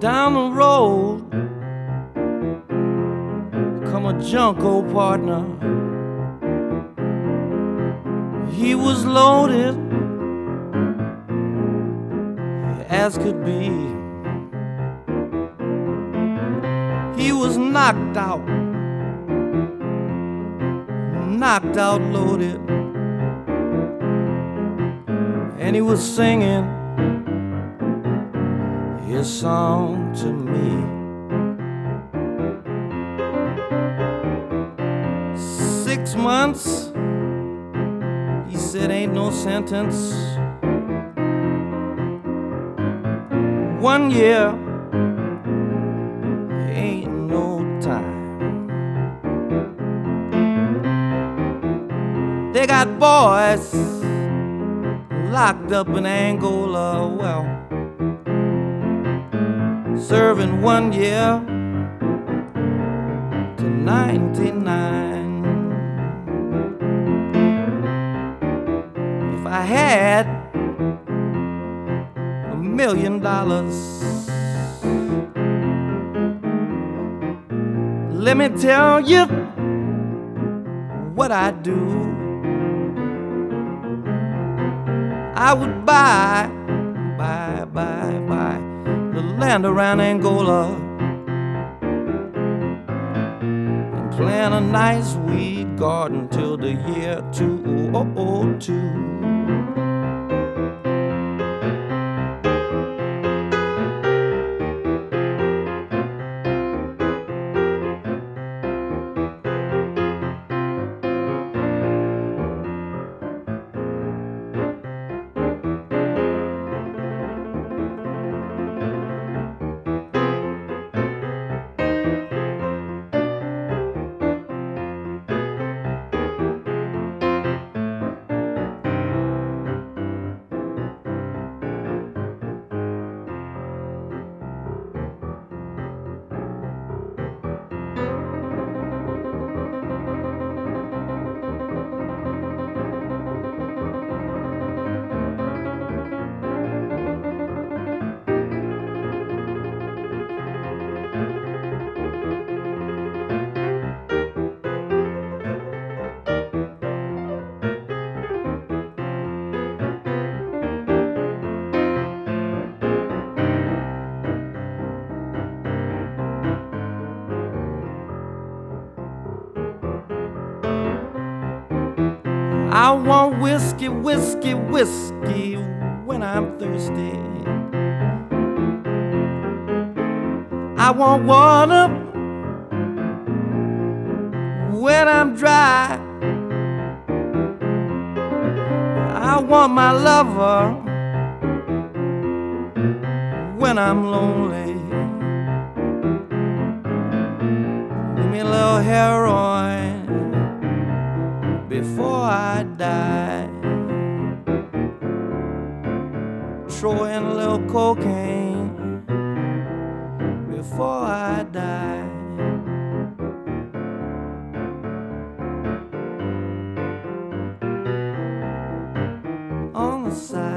Down the road come a junko partner. He was loaded as could be. He was knocked out loaded, and he was singing his song to me. 6 months, he said, ain't no sentence. 1 year, ain't no time. They got boys locked up in Angola, well, serving 1 year to 99. If I had $1 million, let me tell you what I'd do. I would buy the land around Angola and plant a nice weed garden till the year 2002. I want whiskey, whiskey, whiskey when I'm thirsty. I want water when I'm dry. I want my lover when I'm lonely. Give me a little heroin before I die. Throw in a little cocaine before I die. On the side